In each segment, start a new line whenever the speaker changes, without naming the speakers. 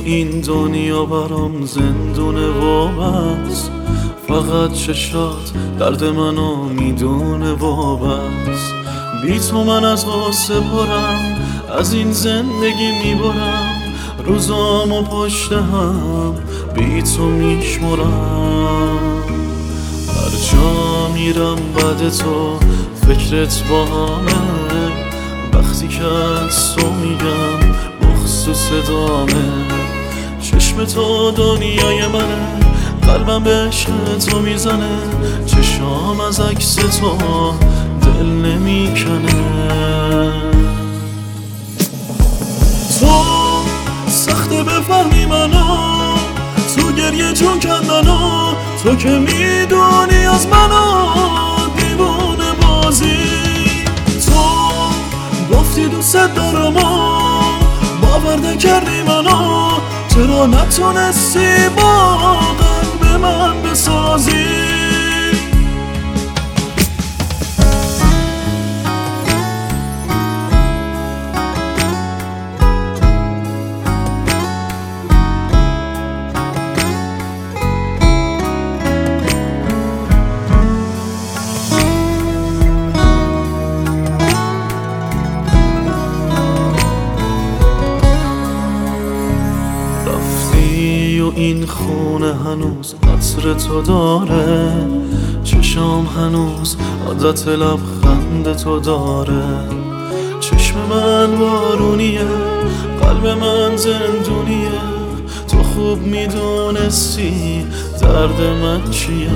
این دنیا برام زندونه و بس، فقط چشات درد منو میدونه و بس. بی تو من از غصه پرم، از این زندگی میبرم، روزامو پشت هم بی تو میشمرم. هر جا میرم بعد تو فکرت با همه، وقتی که از تو میگم مخصوص دامه. چشم تو دنیای منه، قلبم به عشق تو میزنه، چشام از عکس تو دل نمیکنه. تو سخته بفهمی منو، تو گریه جون کندنو، تو که میدونی از منو دیوونه بازی. تو گفتی دوست دارم و باور نکردی منو، چرا نتونستی با قلب من بسازی؟ این خونه هنوز عطر تو داره، چشام هنوز عادت لبخند تو داره. چشم من بارونیه، قلب من زندونیه، تو خوب میدونستی درد من چیه.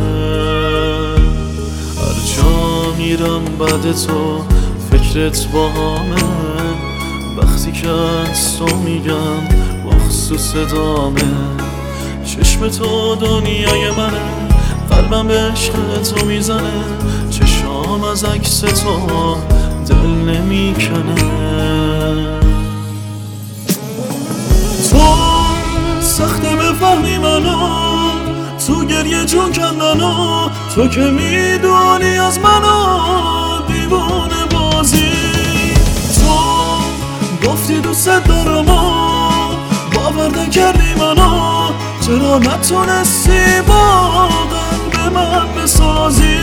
هر جا میرم بعد تو فکرت با همه، وقتی که از تو میگم مخصوص دامه. چشم تو دنیای منه، قلبم به عشق تو میزنه، چشام از عکس تو دل نمیکنه. تو سخته بفهمی منو، تو گریه جون کندنو، تو که میدونی از منو دیوونه بازی. تو گفتی دوست دارم و باور نکردی منو، چرا نتونستی با قلب من بسازی؟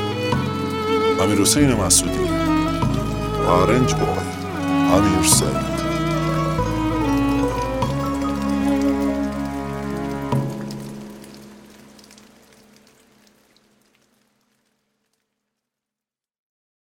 امیرحسین مسعودی، آرنج بوی، امیرسید.